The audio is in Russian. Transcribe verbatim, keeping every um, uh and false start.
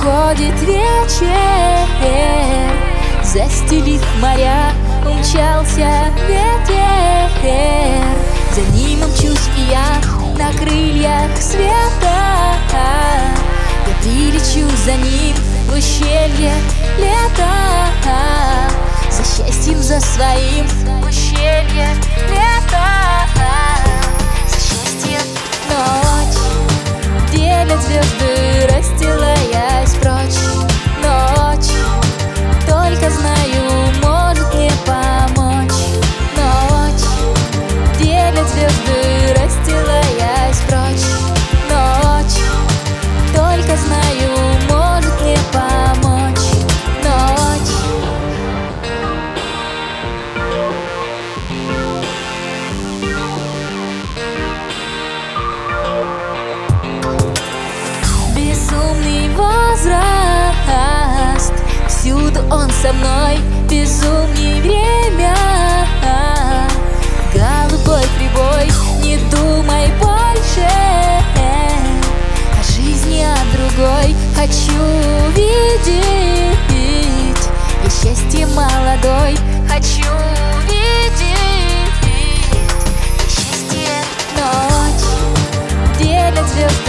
Уходит вечер, застелив моря, умчался ветер. За ним мчусь и я на крыльях света. Я прилечу за ним в ущелье лета, за счастьем, за своим в ущелье лета, за счастьем. Ночь делят звезды, расстилаясь прочь. Ночь, только знаю, может мне помочь. Ночь делят звезды, расстилаясь прочь. Ночь, только знаю, может мне помочь. Ночь. Безумный возраст, всюду он со мной, безумней время. Голубой прибой, не думай больше о жизни, о другой хочу видеть. Я счастье молодой хочу видеть. Я счастье. Ночь делят звезды,